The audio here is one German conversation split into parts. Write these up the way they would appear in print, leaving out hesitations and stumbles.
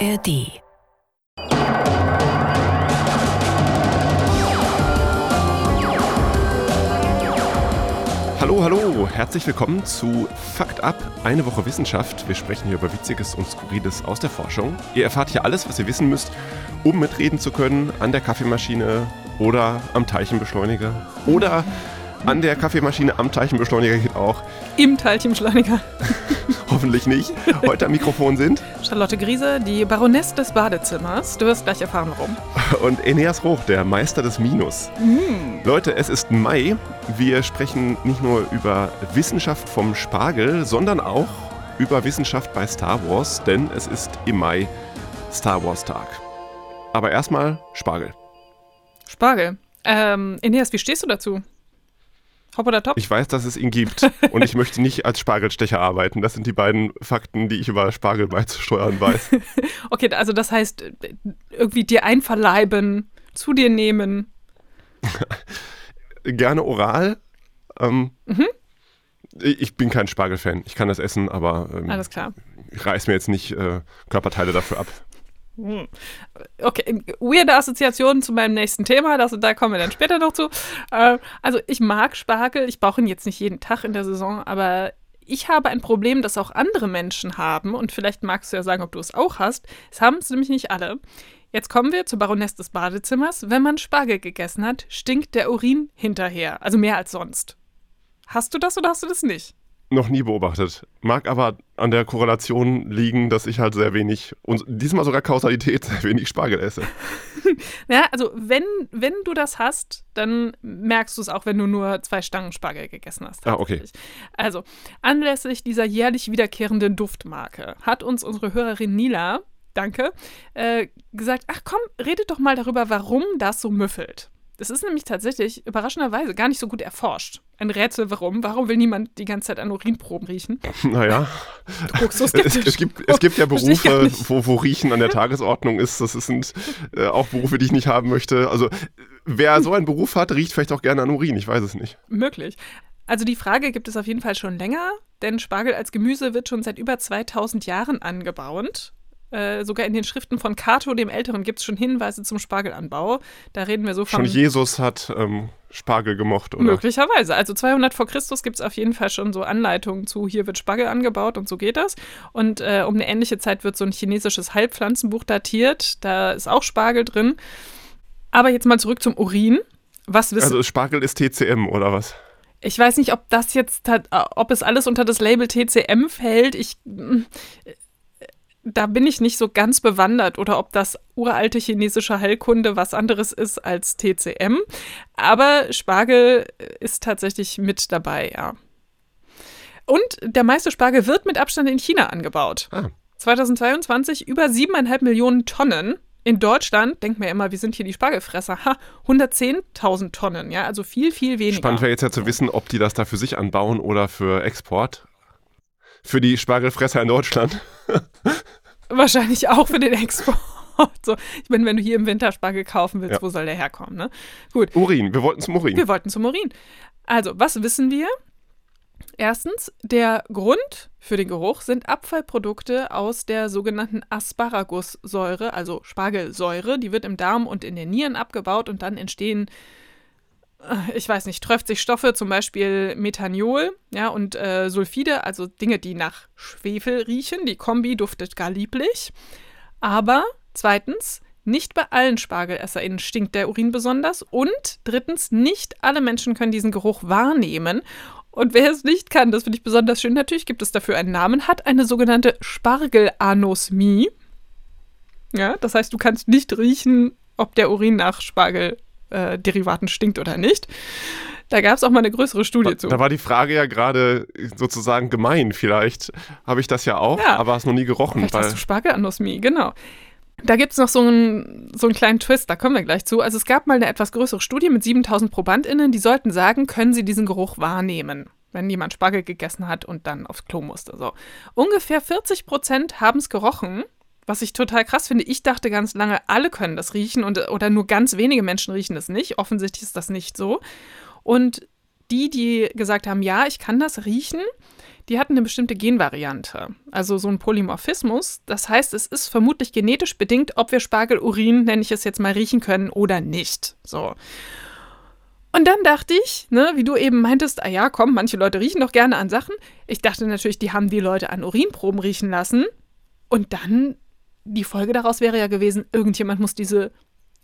ARD. Hallo, herzlich willkommen zu Fakt Up, eine Woche Wissenschaft. Wir sprechen hier über Witziges und Skurriles aus der Forschung. Ihr erfahrt hier alles, was ihr wissen müsst, um mitreden zu können an der Kaffeemaschine oder am Teilchenbeschleuniger oder an der Kaffeemaschine am Teilchenbeschleuniger geht auch. Im Teilchenbeschleuniger. Hoffentlich nicht. Heute am Mikrofon sind Charlotte Griese, die Baroness des Badezimmers. Du wirst gleich erfahren, warum. Und Eneas Roch, der Meister des Minus. Leute, es ist Mai. Wir sprechen nicht nur über Wissenschaft vom Spargel, sondern auch über Wissenschaft bei Star Wars, denn es ist im Mai Star Wars Tag. Aber erstmal Spargel. Spargel. Eneas, wie stehst du dazu? Hopp oder top? Ich weiß, dass es ihn gibt und ich möchte nicht als Spargelstecher arbeiten. Das sind die beiden Fakten, die ich über Spargel beizusteuern weiß. Okay, also das heißt, irgendwie dir einverleiben, zu dir nehmen. Gerne oral. Ich bin kein Spargelfan. Ich kann das essen, aber Alles klar. ich reiß mir jetzt nicht Körperteile dafür ab. Okay, weirde Assoziationen zu meinem nächsten Thema, da kommen wir dann später noch zu. Also ich mag Spargel, ich brauche ihn jetzt nicht jeden Tag in der Saison, aber ich habe ein Problem, das auch andere Menschen haben und vielleicht magst du ja sagen, ob du es auch hast. Es haben es nämlich nicht alle. Jetzt kommen wir zur Baroness des Badezimmers. Wenn man Spargel gegessen hat, stinkt der Urin hinterher, also mehr als sonst. Hast du das oder hast du das nicht? Noch nie beobachtet. Mag aber an der Korrelation liegen, dass ich halt sehr wenig, und diesmal sogar Kausalität, sehr wenig Spargel esse. Ja, also wenn du das hast, dann merkst du es auch, wenn du nur 2 Stangen Spargel gegessen hast. Ah, okay. Also, anlässlich dieser jährlich wiederkehrenden Duftmarke hat uns unsere Hörerin Nila, danke, gesagt, ach komm, redet doch mal darüber, warum das so müffelt. Das ist nämlich tatsächlich überraschenderweise gar nicht so gut erforscht. Ein Rätsel, warum. Warum will niemand die ganze Zeit an Urinproben riechen? Naja, Du guckst so skeptisch. es gibt ja Versteh ich gar Berufe, nicht. wo Riechen an der Tagesordnung ist. Das sind auch Berufe, die ich nicht haben möchte. Also wer so einen Beruf hat, riecht vielleicht auch gerne an Urin. Ich weiß es nicht. Möglich. Also die Frage gibt es auf jeden Fall schon länger, denn Spargel als Gemüse wird schon seit über 2000 Jahren angebaut. Sogar in den Schriften von Cato dem Älteren gibt es schon Hinweise zum Spargelanbau. Da reden wir so von... Schon Jesus hat Spargel gemocht, oder? Möglicherweise. Also 200 vor Christus gibt es auf jeden Fall schon so Anleitungen zu, hier wird Spargel angebaut und so geht das. Und um eine ähnliche Zeit wird so ein chinesisches Heilpflanzenbuch datiert. Da ist auch Spargel drin. Aber jetzt mal zurück zum Urin. Also Spargel ist TCM, oder was? Ich weiß nicht, ob das jetzt, ob es alles unter das Label TCM fällt. Da bin ich nicht so ganz bewandert oder ob das uralte chinesische Heilkunde was anderes ist als TCM. Aber Spargel ist tatsächlich mit dabei, ja. Und der meiste Spargel wird mit Abstand in China angebaut. 2022 über 7,5 Millionen Tonnen. In Deutschland, denkt man ja immer, wir sind hier die Spargelfresser, 110.000 Tonnen, ja, also viel, viel weniger. Spannend wäre jetzt ja zu wissen, ob die das da für sich anbauen oder für Export. Für die Spargelfresser in Deutschland. Wahrscheinlich auch für den Export. So, ich meine, wenn du hier im Winter Spargel kaufen willst, ja. Wo soll der herkommen? Ne? Gut. Urin, wir wollten zum Urin. Wir wollten zum Urin. Also, was wissen wir? Erstens, der Grund für den Geruch sind Abfallprodukte aus der sogenannten Asparagussäure, also Spargelsäure. Die wird im Darm und in den Nieren abgebaut und dann entstehen, ich weiß nicht, 30 Stoffe, zum Beispiel Methaniol, ja, und Sulfide, also Dinge, die nach Schwefel riechen. Die Kombi duftet gar lieblich. Aber zweitens, nicht bei allen SpargelesserInnen stinkt der Urin besonders. Und drittens, nicht alle Menschen können diesen Geruch wahrnehmen. Und wer es nicht kann, das finde ich besonders schön, natürlich gibt es dafür einen Namen, hat eine sogenannte Spargelanosmie. Ja, das heißt, du kannst nicht riechen, ob der Urin nach Spargelderivaten stinkt oder nicht. Da gab es auch mal eine größere Studie zu. Da war die Frage ja gerade sozusagen gemein. Vielleicht habe ich das ja auch, aber es noch nie gerochen. Vielleicht hast du Spargelanosmie, genau. Da gibt es noch so einen kleinen Twist, da kommen wir gleich zu. Also es gab mal eine etwas größere Studie mit 7.000 ProbandInnen, die sollten sagen, können sie diesen Geruch wahrnehmen, wenn jemand Spargel gegessen hat und dann aufs Klo musste. So. Ungefähr 40% haben es gerochen, was ich total krass finde. Ich dachte ganz lange, alle können das riechen oder nur ganz wenige Menschen riechen es nicht. Offensichtlich ist das nicht so. Und die gesagt haben, ja, ich kann das riechen, die hatten eine bestimmte Genvariante, also so ein Polymorphismus. Das heißt, es ist vermutlich genetisch bedingt, ob wir Spargelurin, nenne ich es jetzt mal, riechen können oder nicht. So. Und dann dachte ich, ne, wie du eben meintest, ja, komm, manche Leute riechen doch gerne an Sachen. Ich dachte natürlich, die haben die Leute an Urinproben riechen lassen. Und dann, die Folge daraus wäre ja gewesen, irgendjemand muss diese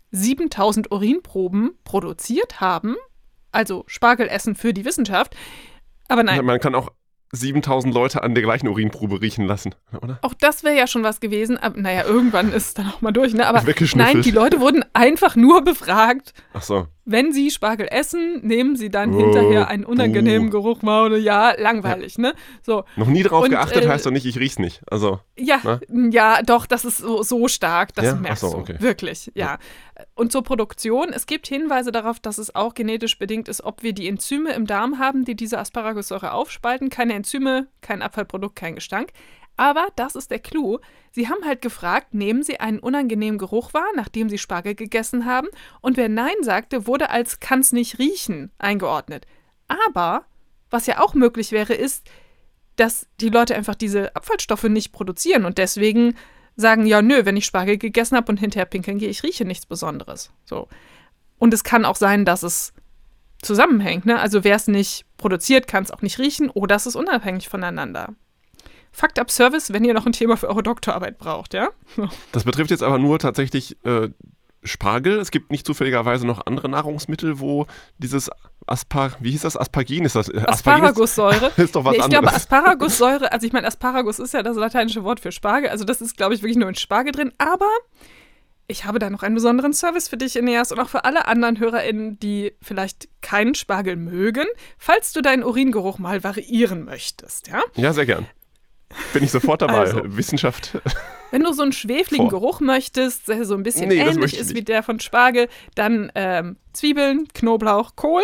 7000 Urinproben produziert haben, also Spargelessen für die Wissenschaft. Aber nein. Man kann auch 7000 Leute an der gleichen Urinprobe riechen lassen, oder? Auch das wäre ja schon was gewesen. Aber naja, irgendwann ist es dann auch mal durch. Ne? Aber weggeschnüffelt. Nein, die Leute wurden einfach nur befragt. Ach so. Wenn sie Spargel essen, nehmen sie dann hinterher einen unangenehmen Geruch wahr. Ja, langweilig, ne? So. Noch nie drauf geachtet, heißt doch nicht, ich riech's nicht. Also, ja, ja, doch, das ist so stark, das merkst Ach so, okay. du. Wirklich, ja. Und zur Produktion, es gibt Hinweise darauf, dass es auch genetisch bedingt ist, ob wir die Enzyme im Darm haben, die diese Asparagussäure aufspalten. Keine Enzyme, kein Abfallprodukt, kein Gestank. Aber das ist der Clou. Sie haben halt gefragt, nehmen Sie einen unangenehmen Geruch wahr, nachdem Sie Spargel gegessen haben? Und wer Nein sagte, wurde als kann's nicht riechen eingeordnet. Aber, was ja auch möglich wäre, ist, dass die Leute einfach diese Abfallstoffe nicht produzieren und deswegen sagen, ja, nö, wenn ich Spargel gegessen habe und hinterher pinkeln gehe, ich rieche nichts Besonderes. So. Und es kann auch sein, dass es zusammenhängt. Ne? Also wer es nicht produziert, kann es auch nicht riechen oder es ist unabhängig voneinander. Fakt ab Service, wenn ihr noch ein Thema für eure Doktorarbeit braucht, ja? Das betrifft jetzt aber nur tatsächlich Spargel. Es gibt nicht zufälligerweise noch andere Nahrungsmittel, wo dieses wie hieß das? Aspargin? Ist das Asparagus-Säure. Ist doch was anderes. Ich glaube, Asparagus-Säure, also ich meine, Asparagus ist ja das lateinische Wort für Spargel, also das ist, glaube ich, wirklich nur in Spargel drin, aber ich habe da noch einen besonderen Service für dich, Eneas, und auch für alle anderen HörerInnen, die vielleicht keinen Spargel mögen, falls du deinen Uringeruch mal variieren möchtest, ja? Ja, sehr gern. Bin ich sofort dabei. Also, Wissenschaft. Wenn du so einen schwefligen Geruch möchtest, der so ein bisschen ähnlich ist wie der von Spargel, dann Zwiebeln, Knoblauch, Kohl.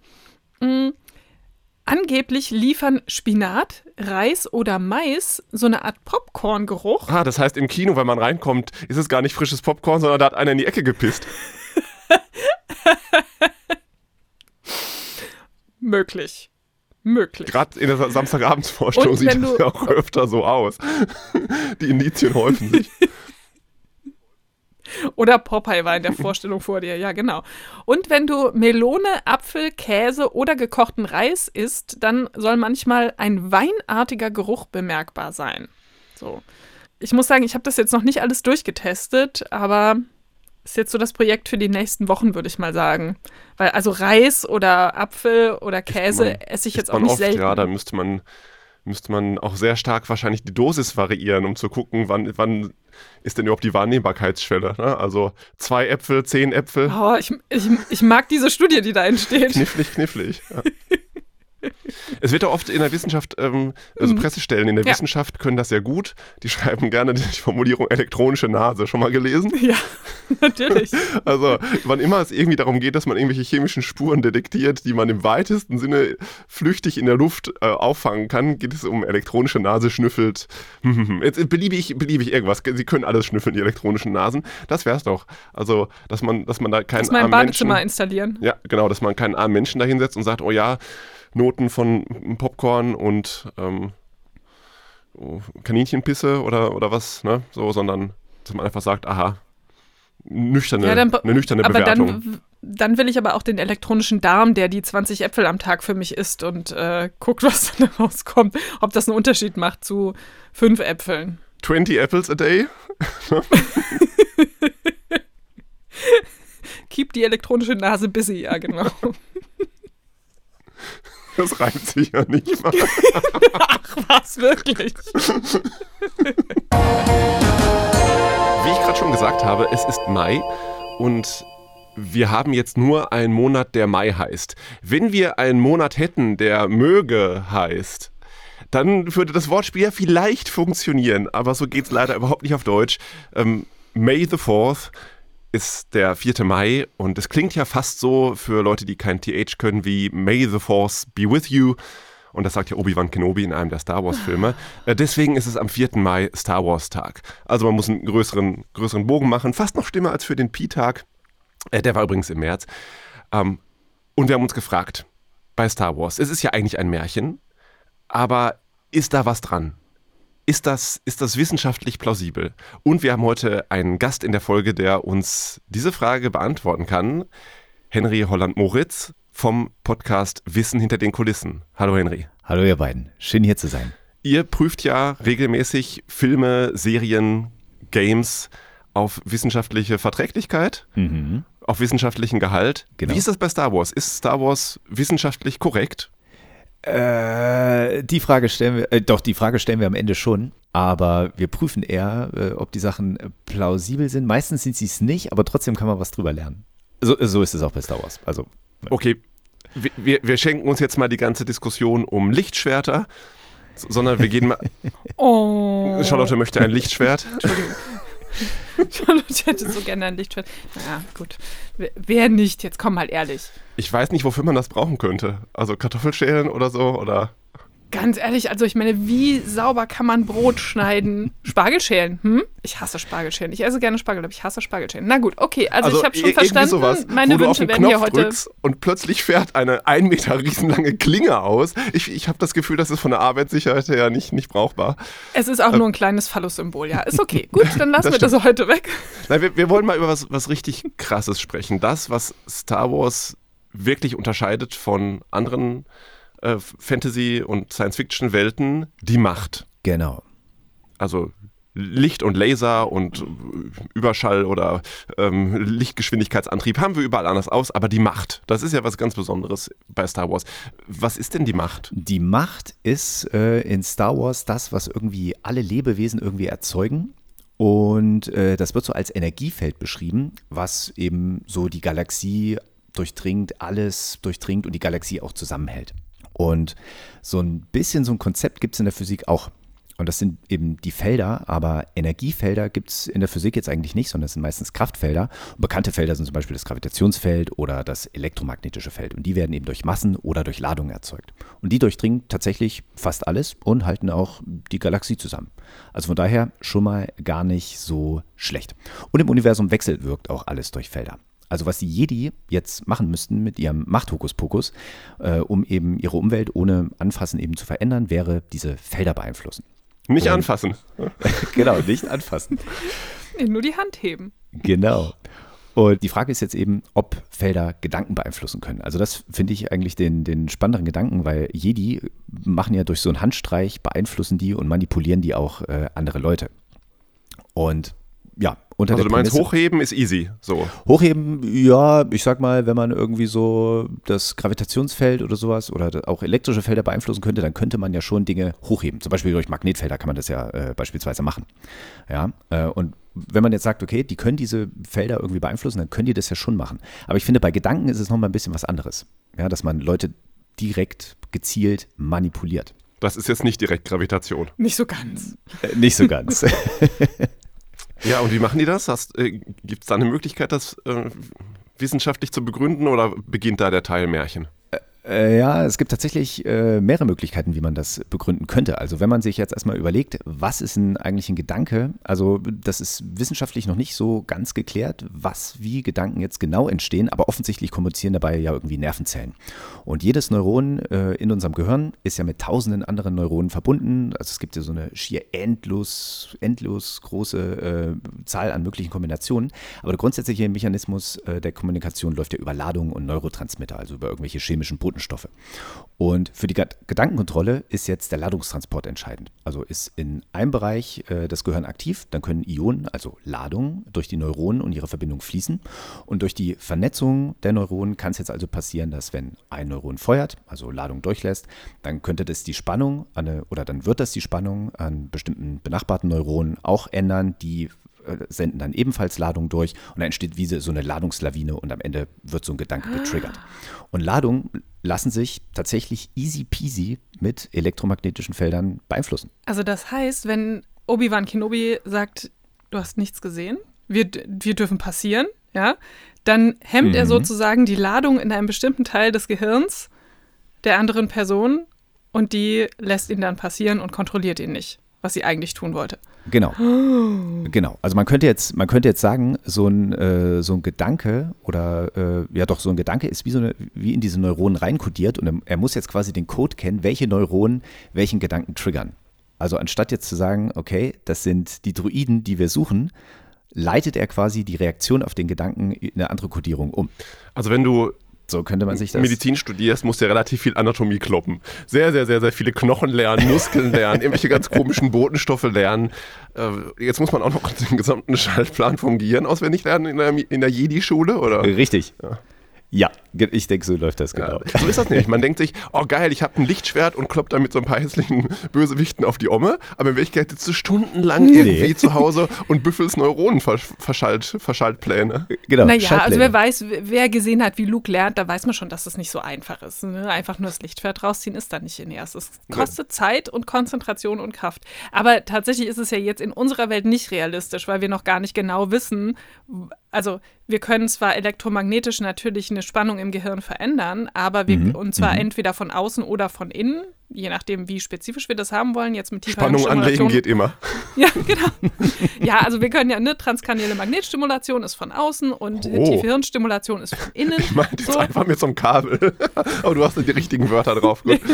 Angeblich liefern Spinat, Reis oder Mais so eine Art Popcorn-Geruch. Ah, das heißt, im Kino, wenn man reinkommt, ist es gar nicht frisches Popcorn, sondern da hat einer in die Ecke gepisst. Möglich. Gerade in der Samstagabendsvorstellung sieht das ja auch öfter so aus. Die Indizien häufen sich. Oder Popeye war in der Vorstellung vor dir, ja genau. Und wenn du Melone, Apfel, Käse oder gekochten Reis isst, dann soll manchmal ein weinartiger Geruch bemerkbar sein. So. Ich muss sagen, ich habe das jetzt noch nicht alles durchgetestet, aber ist jetzt so das Projekt für die nächsten Wochen, würde ich mal sagen. Weil also Reis oder Apfel oder Käse esse ich jetzt auch nicht selten. Ja, da müsste man auch sehr stark wahrscheinlich die Dosis variieren, um zu gucken, wann ist denn überhaupt die Wahrnehmbarkeitsschwelle. Ne? Also 2 Äpfel, 10 Äpfel. Oh, ich mag diese Studie, die da entsteht. Knifflig. Ja. Es wird ja oft in der Wissenschaft, also Pressestellen in der Wissenschaft können das sehr gut. Die schreiben gerne die Formulierung elektronische Nase. Schon mal gelesen? Ja, natürlich. Also wann immer es irgendwie darum geht, dass man irgendwelche chemischen Spuren detektiert, die man im weitesten Sinne flüchtig in der Luft auffangen kann, geht es um elektronische Nase schnüffelt. Jetzt beliebig irgendwas. Sie können alles schnüffeln, die elektronischen Nasen. Das wär's doch. Also, dass man da keinen armen Badezimmer Menschen installieren. Ja, genau, dass man keinen armen Menschen da hinsetzt und sagt, oh ja, Noten von Popcorn und Kaninchenpisse oder was, ne? So, sondern dass man einfach sagt, aha, eine nüchterne Bewertung. Aber dann will ich aber auch den elektronischen Darm, der die 20 Äpfel am Tag für mich isst und guckt, was dann rauskommt, ob das einen Unterschied macht zu 5 Äpfeln. 20 apples a day? Keep die elektronische Nase busy, ja genau. Das reimt sich ja nicht mal. Ach, was, wirklich? Wie ich gerade schon gesagt habe, es ist Mai und wir haben jetzt nur einen Monat, der Mai heißt. Wenn wir einen Monat hätten, der Möge heißt, dann würde das Wortspiel ja vielleicht funktionieren, aber so geht es leider überhaupt nicht auf Deutsch. May the 4th ist der 4. Mai und es klingt ja fast so für Leute, die kein TH können, wie May the Force be with you. Und das sagt ja Obi-Wan Kenobi in einem der Star Wars-Filme. Deswegen ist es am 4. Mai Star Wars-Tag. Also man muss einen größeren Bogen machen. Fast noch schlimmer als für den Pi-Tag. Der war übrigens im März. Und wir haben uns gefragt, bei Star Wars, es ist ja eigentlich ein Märchen, aber ist da was dran? Ist das wissenschaftlich plausibel? Und wir haben heute einen Gast in der Folge, der uns diese Frage beantworten kann. Henry Holland-Moritz vom Podcast Wissen hinter den Kulissen. Hallo Henry. Hallo ihr beiden, schön hier zu sein. Ihr prüft ja regelmäßig Filme, Serien, Games auf wissenschaftliche Verträglichkeit, auf wissenschaftlichen Gehalt. Genau. Wie ist das bei Star Wars? Ist Star Wars wissenschaftlich korrekt? Die Frage stellen wir am Ende schon, aber wir prüfen eher, ob die Sachen plausibel sind. Meistens sind sie es nicht, aber trotzdem kann man was drüber lernen. So ist es auch bei Star Wars. Also, okay, wir schenken uns jetzt mal die ganze Diskussion um Lichtschwerter, sondern wir gehen mal... Oh. Charlotte möchte ein Lichtschwert. Entschuldigung. Charlotte hätte so gerne ein Lichtschwert. Naja, gut. Wer nicht? Jetzt komm mal ehrlich. Ich weiß nicht, wofür man das brauchen könnte. Also Kartoffelschälen oder so, oder... Ganz ehrlich, also ich meine, wie sauber kann man Brot schneiden? Spargelschälen, Ich hasse Spargelschälen. Ich esse gerne Spargel, aber ich hasse Spargelschälen. Na gut, okay, also ich habe schon verstanden, sowas, meine Wünsche werden hier heute... Und plötzlich fährt eine 1 Meter riesenlange Klinge aus. Ich habe das Gefühl, das ist von der Arbeitssicherheit her nicht brauchbar. Es ist auch nur ein kleines Phallus-Symbol, ja. Ist okay, gut, dann lassen wir das heute weg. Nein, wir wollen mal über was richtig Krasses sprechen. Das, was Star Wars wirklich unterscheidet von anderen Fantasy- und Science-Fiction-Welten, die Macht. genau. Also Licht und Laser und Überschall oder Lichtgeschwindigkeitsantrieb haben wir überall anders aus, aber die Macht, das ist ja was ganz Besonderes bei Star Wars. Was ist denn die Macht? Die Macht ist in Star Wars das, was irgendwie alle Lebewesen irgendwie erzeugen. Und das wird so als Energiefeld beschrieben, was eben so die Galaxie durchdringt, alles durchdringt und die Galaxie auch zusammenhält. Und so ein bisschen so ein Konzept gibt es in der Physik auch. Und das sind eben die Felder, aber Energiefelder gibt es in der Physik jetzt eigentlich nicht, sondern es sind meistens Kraftfelder. Und bekannte Felder sind zum Beispiel das Gravitationsfeld oder das elektromagnetische Feld. Und die werden eben durch Massen oder durch Ladungen erzeugt. Und die durchdringen tatsächlich fast alles und halten auch die Galaxie zusammen. Also von daher schon mal gar nicht so schlecht. Und im Universum wechselwirkt auch alles durch Felder. Also was die Jedi jetzt machen müssten mit ihrem Machthokuspokus, um eben ihre Umwelt ohne Anfassen eben zu verändern, wäre diese Felder beeinflussen. Nicht anfassen. Genau, nicht anfassen. Nee, nur die Hand heben. Genau. Und die Frage ist jetzt eben, ob Felder Gedanken beeinflussen können. Also das finde ich eigentlich den spannenderen Gedanken, weil Jedi machen ja durch so einen Handstreich, beeinflussen die und manipulieren die auch andere Leute. Und ja, unter also der du meinst, Prämisse, hochheben ist easy, so. Hochheben, ja, ich sag mal, wenn man irgendwie so das Gravitationsfeld oder sowas oder auch elektrische Felder beeinflussen könnte, dann könnte man ja schon Dinge hochheben. Zum Beispiel durch Magnetfelder kann man das ja beispielsweise machen. Ja, und wenn man jetzt sagt, okay, die können diese Felder irgendwie beeinflussen, dann können die das ja schon machen. Aber ich finde, bei Gedanken ist es nochmal ein bisschen was anderes. Ja, dass man Leute direkt gezielt manipuliert. Das ist jetzt nicht direkt Gravitation. Nicht so ganz. Nicht so ganz. Ja, und wie machen die das? Gibt es da eine Möglichkeit, das wissenschaftlich zu begründen oder beginnt da der Teil Märchen? Ja, es gibt tatsächlich mehrere Möglichkeiten, wie man das begründen könnte. Also wenn man sich jetzt erstmal überlegt, was ist denn eigentlich ein Gedanke? Also das ist wissenschaftlich noch nicht so ganz geklärt, wie Gedanken jetzt genau entstehen, aber offensichtlich kommunizieren dabei ja irgendwie Nervenzellen. Und jedes Neuron in unserem Gehirn ist ja mit tausenden anderen Neuronen verbunden. Also es gibt ja so eine schier endlos große Zahl an möglichen Kombinationen. Aber der grundsätzliche Mechanismus der Kommunikation läuft ja über Ladungen und Neurotransmitter, also über irgendwelche chemischen Botenstoffe. Und für die Gedankenkontrolle ist jetzt der Ladungstransport entscheidend. Also ist in einem Bereich das Gehirn aktiv, dann können Ionen, also Ladungen, durch die Neuronen und ihre Verbindung fließen. Und durch die Vernetzung der Neuronen kann es jetzt also passieren, dass wenn ein Neuron feuert, also Ladung durchlässt, dann könnte das die Spannung dann wird das die Spannung an bestimmten benachbarten Neuronen auch ändern, die senden dann ebenfalls Ladung durch und dann entsteht wie so eine Ladungslawine und am Ende wird so ein Gedanke getriggert. Und Ladungen lassen sich tatsächlich easy peasy mit elektromagnetischen Feldern beeinflussen. Also das heißt, wenn Obi-Wan Kenobi sagt, du hast nichts gesehen, wir dürfen passieren, ja, dann hemmt er sozusagen die Ladung in einem bestimmten Teil des Gehirns der anderen Person und die lässt ihn dann passieren und kontrolliert ihn nicht. was sie eigentlich tun wollte. Genau. Genau. Also man könnte jetzt sagen, so ein Gedanke oder so ein Gedanke ist wie in diese Neuronen reinkodiert und er muss jetzt quasi den Code kennen, welche Neuronen welchen Gedanken triggern. Also anstatt jetzt zu sagen, okay, das sind die Droiden, die wir suchen, leitet er quasi die Reaktion auf den Gedanken in eine andere Kodierung um. Also wenn du so könnte man sich das. Medizin studierst, musst du ja relativ viel Anatomie kloppen. Sehr, sehr, sehr, sehr viele Knochen lernen, Muskeln lernen, irgendwelche ganz komischen Botenstoffe lernen. Jetzt muss man auch noch den gesamten Schaltplan vom Gehirn auswendig lernen in der Jedi-Schule, oder? Richtig. Ja, ich denke, so läuft das genau. Ja, so ist das nämlich. Man denkt sich, oh geil, ich habe ein Lichtschwert und kloppt damit so ein paar hässlichen Bösewichten auf die Omme, aber in Wirklichkeit sitzt du stundenlang irgendwie zu Hause und büffelst Neuronenverschaltpläne. Genau, naja, also wer gesehen hat, wie Luke lernt, da weiß man schon, dass das nicht so einfach ist. Ne? Einfach nur das Lichtschwert rausziehen ist dann nicht in erstes. Es kostet Zeit und Konzentration und Kraft. Aber tatsächlich ist es ja jetzt in unserer Welt nicht realistisch, weil wir noch gar nicht genau wissen, also wir können zwar elektromagnetisch natürlich eine Spannung im Gehirn verändern, aber und zwar entweder von außen oder von innen, je nachdem, wie spezifisch wir das haben wollen, jetzt mit tiefer Spannung anlegen geht immer. Ja, genau. Ja, also wir können ja, transkranielle Magnetstimulation ist von außen und tiefe Hirnstimulation ist von innen. Ich meine, die zwei waren mit so einem Kabel, aber du hast die richtigen Wörter drauf. Gut.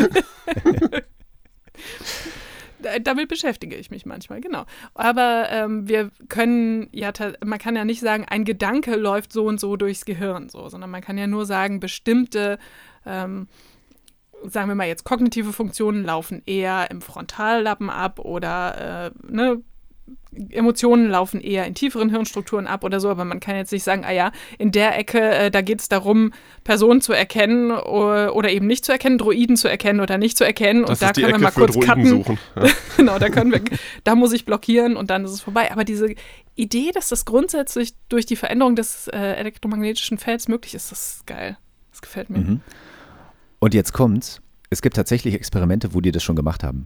Damit beschäftige ich mich manchmal, genau. Aber wir können man kann ja nicht sagen, ein Gedanke läuft so und so durchs Gehirn, sondern man kann ja nur sagen, bestimmte, sagen wir mal jetzt, kognitive Funktionen laufen eher im Frontallappen ab oder Emotionen laufen eher in tieferen Hirnstrukturen ab oder so, aber man kann jetzt nicht sagen, in der Ecke, da geht es darum, Personen zu erkennen oder eben nicht zu erkennen, Droiden zu erkennen oder nicht zu erkennen. Das und da ist die können Ecke wir mal kurz Droiden cutten. Suchen. Ja. Genau, da muss ich blockieren und dann ist es vorbei. Aber diese Idee, dass das grundsätzlich durch die Veränderung des elektromagnetischen Felds möglich ist, das ist geil. Das gefällt mir. Mhm. Und jetzt kommt's. Es gibt tatsächlich Experimente, wo die das schon gemacht haben.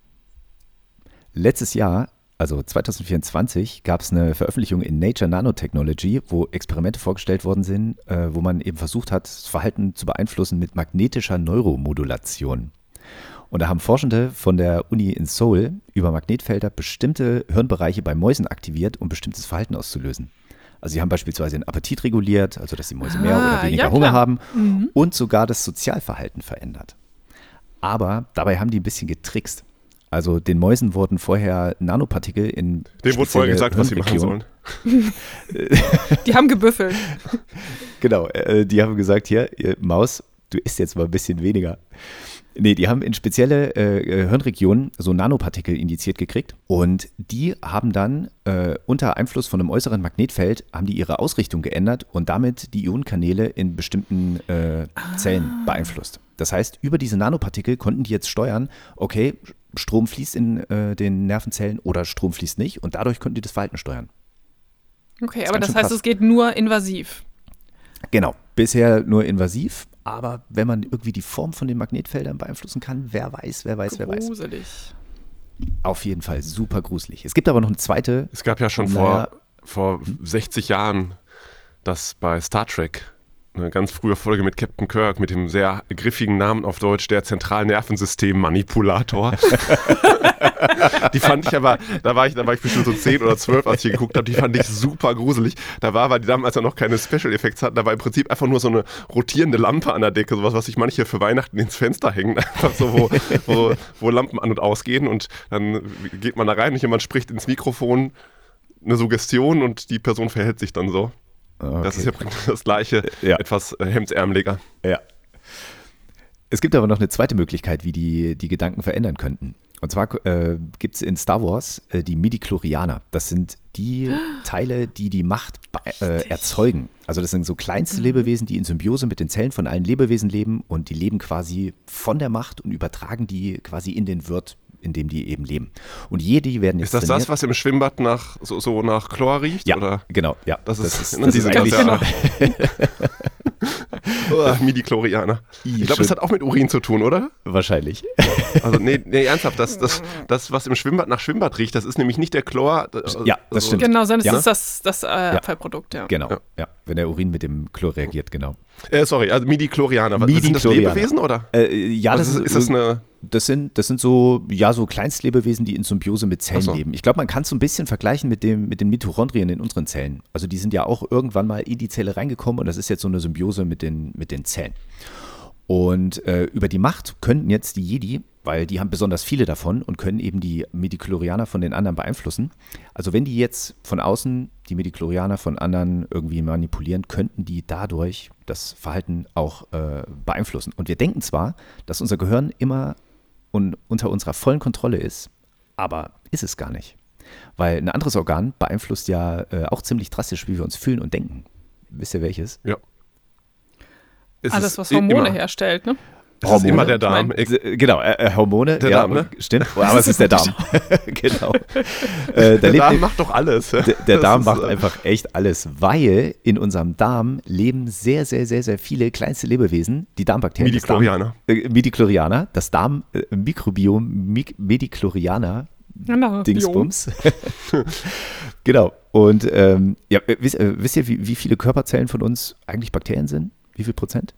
Letztes Jahr, also 2024, gab es eine Veröffentlichung in Nature Nanotechnology, wo Experimente vorgestellt worden sind, wo man eben versucht hat, das Verhalten zu beeinflussen mit magnetischer Neuromodulation. Und da haben Forschende von der Uni in Seoul über Magnetfelder bestimmte Hirnbereiche bei Mäusen aktiviert, um bestimmtes Verhalten auszulösen. Also sie haben beispielsweise den Appetit reguliert, also dass die Mäuse mehr oder weniger Hunger haben und sogar das Sozialverhalten verändert. Aber dabei haben die ein bisschen getrickst. Also den Mäusen wurden vorher Nanopartikel in Dem wurde vorher gesagt, was sie machen sollen. Die haben gebüffelt. Genau, die haben gesagt, hier, Maus, du isst jetzt mal ein bisschen weniger. Nee, die haben in spezielle Hirnregionen so Nanopartikel injiziert gekriegt und die haben dann unter Einfluss von einem äußeren Magnetfeld haben die ihre Ausrichtung geändert und damit die Ionenkanäle in bestimmten Zellen beeinflusst. Das heißt, über diese Nanopartikel konnten die jetzt steuern, okay, Strom fließt in den Nervenzellen oder Strom fließt nicht und dadurch konnten die das Verhalten steuern. Okay, aber das heißt, es geht nur invasiv. Genau, bisher nur invasiv, aber wenn man irgendwie die Form von den Magnetfeldern beeinflussen kann, wer weiß. Gruselig. Auf jeden Fall super gruselig. Es gibt aber noch eine zweite. Es gab ja schon vor 60 Jahren das bei Star Trek eine ganz frühe Folge mit Captain Kirk mit dem sehr griffigen Namen auf Deutsch, der Zentralnervensystem-Manipulator. Die fand ich aber, da war ich bestimmt so 10 oder 12, als ich geguckt habe, die fand ich super gruselig. Weil die damals ja noch keine Special Effects hatten, da war im Prinzip einfach nur so eine rotierende Lampe an der Decke, sowas, was sich manche für Weihnachten ins Fenster hängen, einfach so, wo Lampen an- und ausgehen und dann geht man da rein und jemand spricht ins Mikrofon eine Suggestion und die Person verhält sich dann so. Okay. Das ist ja das Gleiche, etwas hemdsärmeliger. Ja. Es gibt aber noch eine zweite Möglichkeit, wie die Gedanken verändern könnten. Und zwar gibt es in Star Wars die Midi-Chlorianer. Das sind die Teile, die Macht erzeugen. Also das sind so kleinste Lebewesen, die in Symbiose mit den Zellen von allen Lebewesen leben und die leben quasi von der Macht und übertragen die quasi in den Wirt, in dem die eben leben. Und die werden jetzt Ist das, was im Schwimmbad nach Chlor riecht? Ja, oder? Genau. Ja. Das ist eigentlich genau. Midi-Chlorianer. Ich glaube, das hat auch mit Urin zu tun, oder? Wahrscheinlich. Also nee, ernsthaft, das, was im Schwimmbad nach Schwimmbad riecht, das ist nämlich nicht der Chlor. Ja, das stimmt. Genau, sondern es ist das Abfallprodukt, ja. Genau, ja. Wenn der Urin mit dem Chlor reagiert, genau. Sorry, also Midi-Chlorianer. Sind das Lebewesen oder? Ja, das sind so Kleinstlebewesen, die in Symbiose mit Zellen leben. Ich glaube, man kann es so ein bisschen vergleichen mit den Mitochondrien in unseren Zellen. Also die sind ja auch irgendwann mal in die Zelle reingekommen und das ist jetzt so eine Symbiose mit den Zellen. Und über die Macht könnten jetzt die Jedi, weil die haben besonders viele davon und können eben die Midi-Chlorianer von den anderen beeinflussen. Also wenn die jetzt von außen die Midi-Chlorianer von anderen irgendwie manipulieren, könnten die dadurch das Verhalten auch beeinflussen. Und wir denken zwar, dass unser Gehirn immer unter unserer vollen Kontrolle ist, aber ist es gar nicht. Weil ein anderes Organ beeinflusst ja auch ziemlich drastisch, wie wir uns fühlen und denken. Wisst ihr welches? Ja. Alles, was Hormone herstellt, ne? Das ist immer der Darm. Genau, Hormone. Der Darm, ne? Stimmt, aber es ist der Darm. Genau. Der Darm macht doch alles. Der Darm macht einfach echt alles, weil in unserem Darm leben sehr, sehr, sehr, sehr viele kleinste Lebewesen, die Darmbakterien. Midi-Chlorianer. Das Darmmikrobiom, Midi-Chlorianer, Dingsbums. Genau. Und wisst ihr, wie viele Körperzellen von uns eigentlich Bakterien sind? Wie viel Prozent?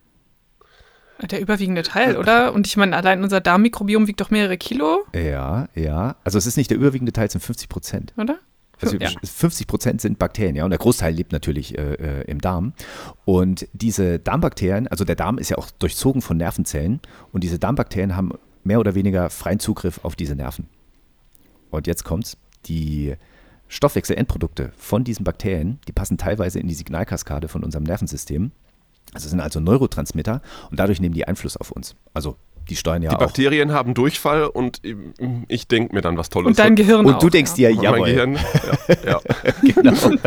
Der überwiegende Teil, oder? Und ich meine, allein unser Darmmikrobiom wiegt doch mehrere Kilo. Ja. Also es ist nicht der überwiegende Teil, es sind 50%. Oder? Also 50% sind Bakterien, ja. Und der Großteil lebt natürlich im Darm. Und diese Darmbakterien, also der Darm ist ja auch durchzogen von Nervenzellen. Und diese Darmbakterien haben mehr oder weniger freien Zugriff auf diese Nerven. Und jetzt kommt's, die Stoffwechselendprodukte von diesen Bakterien, die passen teilweise in die Signalkaskade von unserem Nervensystem. Das sind also Neurotransmitter und dadurch nehmen die Einfluss auf uns. Also die steuern ja auch. Die Bakterien haben Durchfall und ich denke mir dann was Tolles. Und dein Gehirn und auch. Und du denkst dir, jawohl. Mein Gehirn, ja. Genau.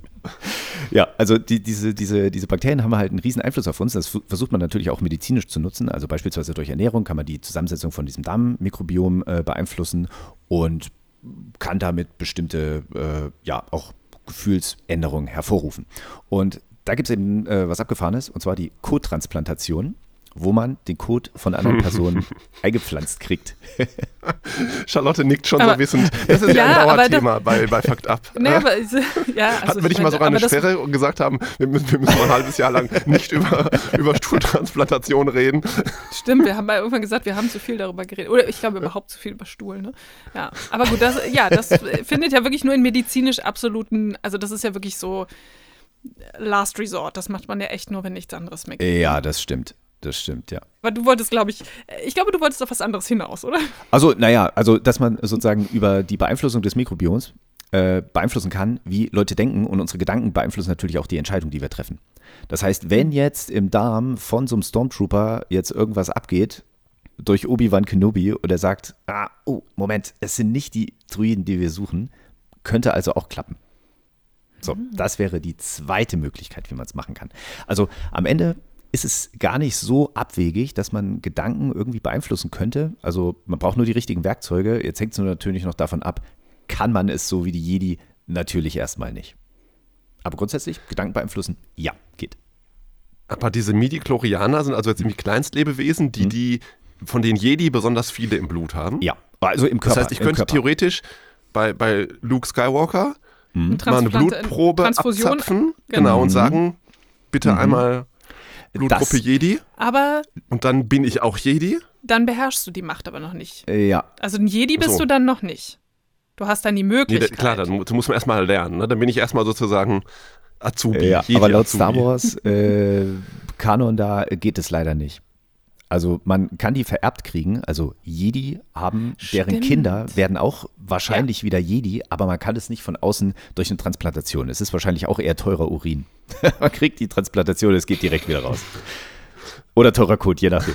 Ja, also diese Bakterien haben halt einen riesen Einfluss auf uns. Das versucht man natürlich auch medizinisch zu nutzen. Also beispielsweise durch Ernährung kann man die Zusammensetzung von diesem Darmmikrobiom beeinflussen und kann damit bestimmte, auch Gefühlsänderungen hervorrufen. Und da gibt es eben was Abgefahrenes, und zwar die Kottransplantation, wo man den Kot von anderen Personen eingepflanzt kriegt. Charlotte nickt schon so wissend. Das ist ja ein Dauerthema bei Fakt Up. Nee, aber, hatten wir nicht mal sogar eine Sperre und gesagt haben, wir müssen mal ein halbes Jahr lang nicht über Stuhltransplantation reden. Stimmt, wir haben mal irgendwann gesagt, wir haben zu viel darüber geredet. Oder ich glaube überhaupt zu viel über Stuhl. Ne? Ja, aber gut, das findet ja wirklich nur in medizinisch absoluten, also das ist ja wirklich so Last Resort. Das macht man ja echt nur, wenn nichts anderes mehr geht. Ja, das stimmt. Das stimmt, ja. Aber du wolltest, du wolltest auf was anderes hinaus, oder? Also, dass man sozusagen über die Beeinflussung des Mikrobioms beeinflussen kann, wie Leute denken, und unsere Gedanken beeinflussen natürlich auch die Entscheidung, die wir treffen. Das heißt, wenn jetzt im Darm von so einem Stormtrooper jetzt irgendwas abgeht, durch Obi-Wan Kenobi, und er sagt, Moment, es sind nicht die Druiden, die wir suchen, könnte also auch klappen. So, das wäre die zweite Möglichkeit, wie man es machen kann. Also am Ende ist es gar nicht so abwegig, dass man Gedanken irgendwie beeinflussen könnte. Also man braucht nur die richtigen Werkzeuge. Jetzt hängt es natürlich noch davon ab, kann man es so wie die Jedi? Natürlich erstmal nicht. Aber grundsätzlich, Gedanken beeinflussen, ja, geht. Aber diese Midi-Chlorianer sind also jetzt irgendwie Kleinstlebewesen, die von den Jedi besonders viele im Blut haben? Ja, also im Körper. Das heißt, ich könnte theoretisch bei Luke Skywalker mal eine Blutprobe abzapfen, genau, und sagen, bitte einmal Blutgruppe Jedi. Aber und dann bin ich auch Jedi. Dann beherrschst du die Macht aber noch nicht. Ja. Also ein Jedi bist du dann noch nicht. Du hast dann die Möglichkeit. Klar, dann muss man erstmal lernen. Ne? Dann bin ich erstmal sozusagen Azubi. Ja, Jedi aber laut Azubi. Star Wars Kanon, da geht es leider nicht. Also man kann die vererbt kriegen, also Jedi haben, deren Kinder werden auch wahrscheinlich wieder Jedi, aber man kann es nicht von außen durch eine Transplantation. Es ist wahrscheinlich auch eher teurer Urin. Man kriegt die Transplantation, es geht direkt wieder raus. Oder teurer Kot, je nachdem.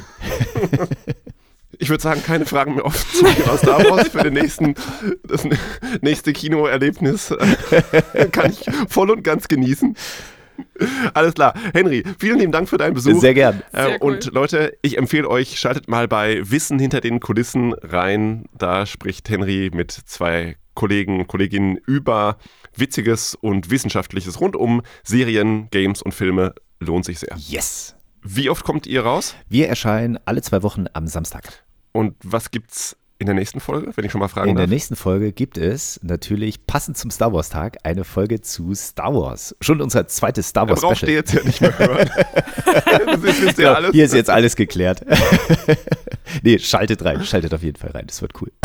Ich würde sagen, keine Fragen mehr offen zu aus Star Wars für das nächste Kinoerlebnis kann ich voll und ganz genießen. Alles klar. Henry, vielen lieben Dank für deinen Besuch. Sehr gern. Sehr cool. Und Leute, ich empfehle euch, schaltet mal bei Wissen hinter den Kulissen rein. Da spricht Henry mit 2 Kollegen und Kolleginnen über Witziges und Wissenschaftliches rund um Serien, Games und Filme. Lohnt sich sehr. Yes. Wie oft kommt ihr raus? Wir erscheinen alle 2 Wochen am Samstag. Und was gibt's in der nächsten Folge, wenn ich schon mal fragen In darf? der nächsten Folge gibt es natürlich passend zum Star Wars Tag eine Folge zu Star Wars. Schon unser zweites Star Wars brauchst du Special. jetzt ja nicht mehr hören. Das wisst ihr alles. Hier ist jetzt alles geklärt. Nee, schaltet auf jeden Fall rein, das wird cool.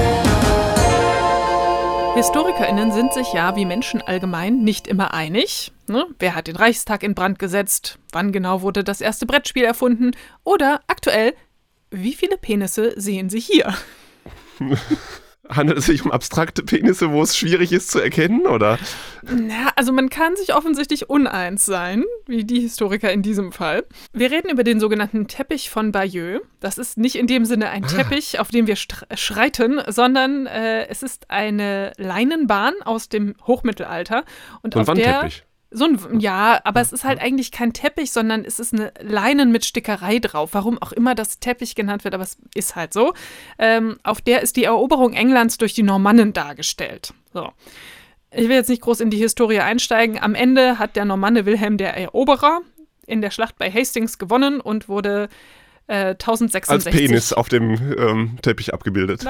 HistorikerInnen sind sich ja wie Menschen allgemein nicht immer einig. Ne? Wer hat den Reichstag in Brand gesetzt? Wann genau wurde das erste Brettspiel erfunden? Oder aktuell, wie viele Penisse sehen Sie hier? Handelt es sich um abstrakte Penisse, wo es schwierig ist zu erkennen, oder? Na, also man kann sich offensichtlich uneins sein, wie die Historiker in diesem Fall. Wir reden über den sogenannten Teppich von Bayeux. Das ist nicht in dem Sinne ein Teppich, auf dem wir schreiten, sondern es ist eine Leinenbahn aus dem Hochmittelalter. Und So ein auf der Wandteppich. Ja, aber es ist halt eigentlich kein Teppich, sondern es ist eine Leinen mit Stickerei drauf. Warum auch immer das Teppich genannt wird, aber es ist halt so. Auf der ist die Eroberung Englands durch die Normannen dargestellt. So. Ich will jetzt nicht groß in die Historie einsteigen. Am Ende hat der Normanne Wilhelm der Eroberer in der Schlacht bei Hastings gewonnen und wurde 1066. Als Penis auf dem Teppich abgebildet.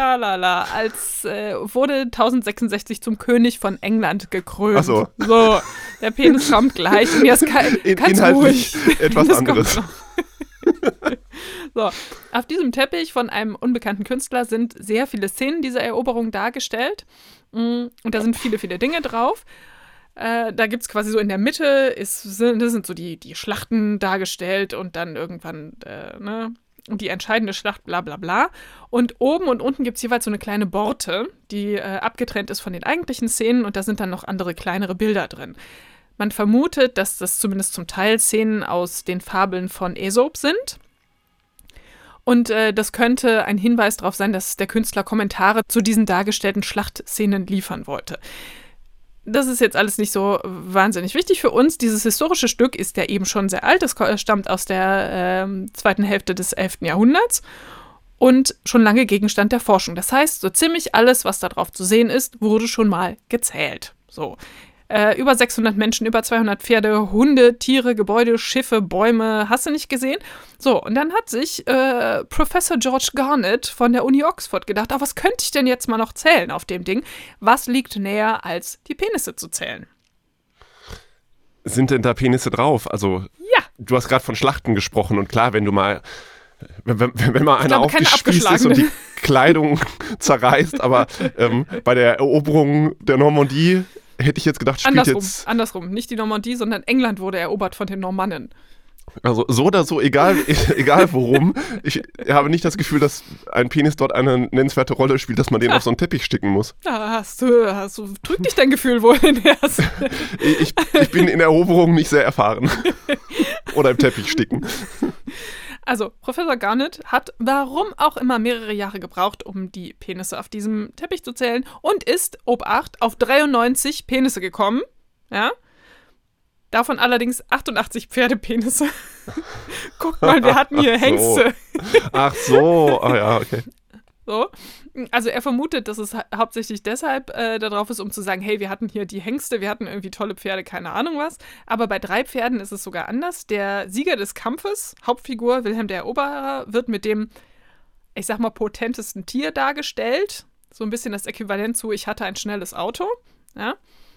Wurde 1066 zum König von England gekrönt. Ach so. So, der Penis kommt gleich. Und jetzt ganz Inhaltlich ruhig. etwas Das anderes. kommt noch. So, auf diesem Teppich von einem unbekannten Künstler sind sehr viele Szenen dieser Eroberung dargestellt. Und da sind viele, viele Dinge drauf. Da gibt es quasi so in der Mitte, das sind so die Schlachten dargestellt und dann irgendwann die entscheidende Schlacht, bla bla bla. Und oben und unten gibt es jeweils so eine kleine Borte, die abgetrennt ist von den eigentlichen Szenen und da sind dann noch andere kleinere Bilder drin. Man vermutet, dass das zumindest zum Teil Szenen aus den Fabeln von Aesop sind. Und das könnte ein Hinweis darauf sein, dass der Künstler Kommentare zu diesen dargestellten Schlachtszenen liefern wollte. Das ist jetzt alles nicht so wahnsinnig wichtig für uns. Dieses historische Stück ist ja eben schon sehr alt. Es stammt aus der zweiten Hälfte des 11. Jahrhunderts und schon lange Gegenstand der Forschung. Das heißt, so ziemlich alles, was da drauf zu sehen ist, wurde schon mal gezählt. So. Über 600 Menschen, über 200 Pferde, Hunde, Tiere, Gebäude, Schiffe, Bäume, hast du nicht gesehen? So, und dann hat sich Professor George Garnett von der Uni Oxford gedacht, was könnte ich denn jetzt mal noch zählen auf dem Ding? Was liegt näher, als die Penisse zu zählen? Sind denn da Penisse drauf? Also, ja. Du hast gerade von Schlachten gesprochen und klar, wenn mal einer aufgespießt ist und die Kleidung zerreißt, aber bei der Eroberung der Normandie hätte ich jetzt gedacht, Andersrum. Nicht die Normandie, sondern England wurde erobert von den Normannen. Also so oder so, egal worum. Ich habe nicht das Gefühl, dass ein Penis dort eine nennenswerte Rolle spielt, dass man den auf so einen Teppich sticken muss. Da drückt dich dein Gefühl wohl in der ich bin in Eroberung nicht sehr erfahren. Oder im Teppich sticken. Also, Professor Garnett hat, warum auch immer, mehrere Jahre gebraucht, um die Penisse auf diesem Teppich zu zählen und ist, Obacht, auf 93 Penisse gekommen. Ja? Davon allerdings 88 Pferdepenisse. Guck mal, wir hatten hier Hengste. Ach so, ja, okay. So. Also er vermutet, dass es hauptsächlich deshalb darauf ist, um zu sagen, hey, wir hatten hier die Hengste, wir hatten irgendwie tolle Pferde, keine Ahnung was. Aber bei 3 Pferden ist es sogar anders. Der Sieger des Kampfes, Hauptfigur Wilhelm der Eroberer, wird mit dem, ich sag mal, potentesten Tier dargestellt. So ein bisschen das Äquivalent zu, ich hatte ein schnelles Auto. Ja.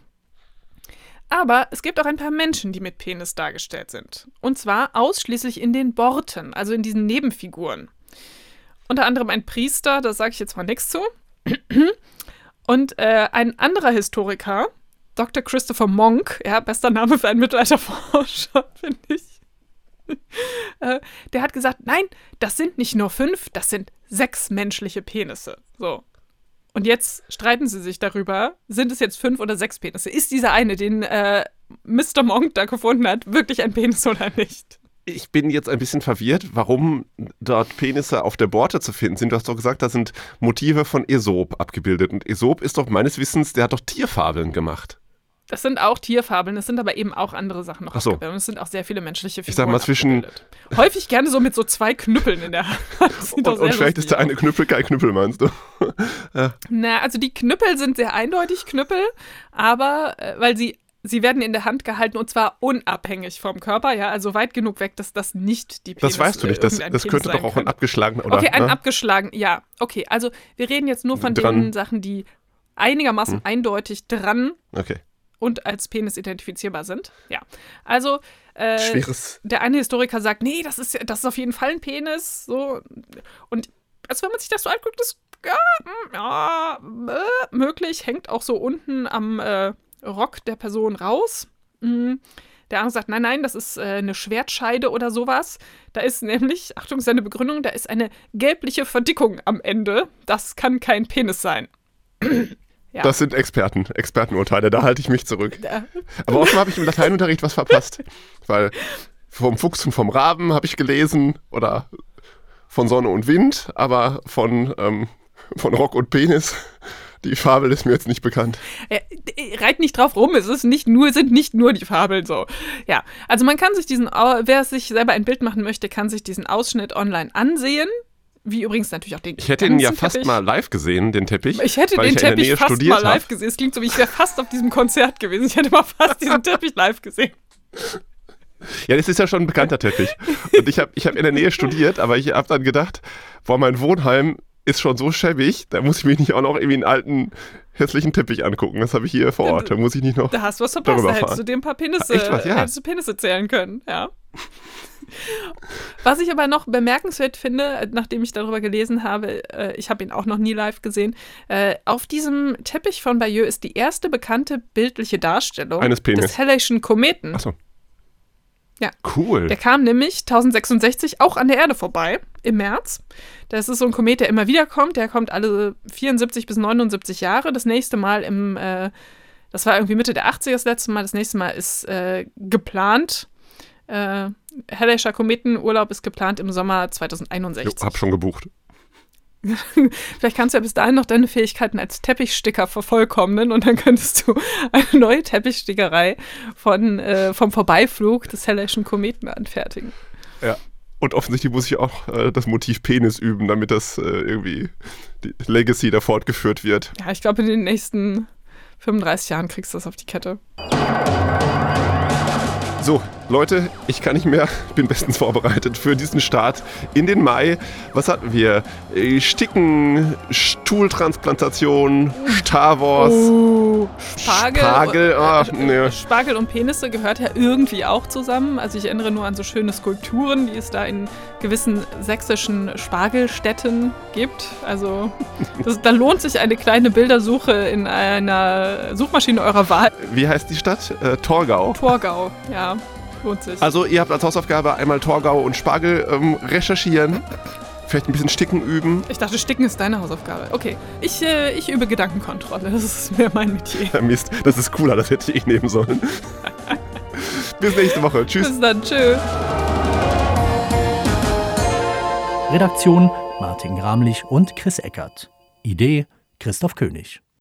Aber es gibt auch ein paar Menschen, die mit Penis dargestellt sind. Und zwar ausschließlich in den Borten, also in diesen Nebenfiguren. Unter anderem ein Priester, da sage ich jetzt mal nichts zu. Und ein anderer Historiker, Dr. Christopher Monk, ja, bester Name für einen Mittelalterforscher, finde ich. Der hat gesagt, nein, das sind nicht nur 5, das sind 6 menschliche Penisse. So. Und jetzt streiten sie sich darüber, sind es jetzt 5 oder 6 Penisse? Ist dieser eine, den Mr. Monk da gefunden hat, wirklich ein Penis oder nicht? Ich bin jetzt ein bisschen verwirrt, warum dort Penisse auf der Borte zu finden sind. Du hast doch gesagt, da sind Motive von Aesop abgebildet. Und Aesop ist doch meines Wissens, der hat doch Tierfabeln gemacht. Das sind auch Tierfabeln, es sind aber eben auch andere Sachen noch so. abgebildet. Und es sind auch sehr viele menschliche Figuren. Ich sag mal zwischen. Häufig gerne so mit so 2 Knüppeln in der Hand. Und vielleicht ist der eine Knüppel kein Knüppel, meinst du? Ja. Na, also die Knüppel sind sehr eindeutig Knüppel, aber weil sie sie werden in der Hand gehalten und zwar unabhängig vom Körper, ja, also weit genug weg, dass das nicht die Penis Das weißt du nicht, das könnte doch auch ein abgeschlagener oder. Okay, ein abgeschlagen, ja. Okay, also wir reden jetzt nur von den Sachen, die einigermaßen eindeutig dran und als Penis identifizierbar sind. Ja, also der eine Historiker sagt, nee, das ist auf jeden Fall ein Penis. So. Und also wenn man sich das so anguckt, ist möglich, hängt auch so unten am Rock der Person raus. Der andere sagt, nein, das ist eine Schwertscheide oder sowas. Da ist nämlich, Achtung, seine Begründung, da ist eine gelbliche Verdickung am Ende. Das kann kein Penis sein. Ja. Das sind Expertenurteile, da halte ich mich zurück. Aber offenbar habe ich im Lateinunterricht was verpasst. Weil vom Fuchs und vom Raben habe ich gelesen oder von Sonne und Wind, aber von Rock und Penis, die Fabel ist mir jetzt nicht bekannt. Reit nicht drauf rum, sind nicht nur die Fabeln so. Ja, also man kann sich wer sich selber ein Bild machen möchte, kann sich diesen Ausschnitt online ansehen. Wie übrigens natürlich auch den Ich hätte ihn ja fast mal live gesehen, den Teppich. Ich hätte den Teppich fast mal live gesehen. Es klingt so, wie ich wäre fast auf diesem Konzert gewesen. Ich hätte mal fast diesen Teppich live gesehen. Ja, das ist ja schon ein bekannter Teppich. Und ich hab in der Nähe studiert, aber ich habe dann gedacht, mein Wohnheim ist schon so schäbig, da muss ich mich nicht auch noch irgendwie einen alten, hässlichen Teppich angucken. Das habe ich hier vor Ort, da muss ich nicht noch. Da hast du was verpasst, da hättest du dir ein paar Penisse zählen können, ja. Was ich aber noch bemerkenswert finde, nachdem ich darüber gelesen habe, ich habe ihn auch noch nie live gesehen, auf diesem Teppich von Bayeux ist die erste bekannte bildliche Darstellung eines Penis. Des Helleischen Kometen. Achso. Ja. Cool. Der kam nämlich 1066 auch an der Erde vorbei, im März. Das ist so ein Komet, der immer wieder kommt. Der kommt alle 74 bis 79 Jahre. Das nächste Mal das war irgendwie Mitte der 80er das letzte Mal. Das nächste Mal ist geplant. Helleischer Kometenurlaub ist geplant im Sommer 2061. Ich hab schon gebucht. Vielleicht kannst du ja bis dahin noch deine Fähigkeiten als Teppichsticker vervollkommnen und dann könntest du eine neue Teppichstickerei vom Vorbeiflug des Helleischen Kometen anfertigen. Ja, und offensichtlich muss ich auch das Motiv Penis üben, damit das irgendwie die Legacy da fortgeführt wird. Ja, ich glaube, in den nächsten 35 Jahren kriegst du das auf die Kette. So, Leute, ich kann nicht mehr. Ich bin bestens vorbereitet für diesen Start in den Mai. Was hatten wir? Sticken, Stuhltransplantation, Star Wars, Spargel. Spargel und Penisse gehört ja irgendwie auch zusammen. Also ich erinnere nur an so schöne Skulpturen, die es da in gewissen sächsischen Spargelstädten gibt. Also da lohnt sich eine kleine Bildersuche in einer Suchmaschine eurer Wahl. Wie heißt die Stadt? Torgau. Torgau, ja. Lohnt sich. Also ihr habt als Hausaufgabe einmal Torgau und Spargel recherchieren, vielleicht ein bisschen Sticken üben. Ich dachte, Sticken ist deine Hausaufgabe. Okay, ich übe Gedankenkontrolle, das ist mehr mein Metier. Ja, Mist, das ist cooler, das hätte ich nehmen sollen. Bis nächste Woche, tschüss. Bis dann, tschüss. Redaktion Martin Gramlich und Chris Eckert. Idee Christoph König.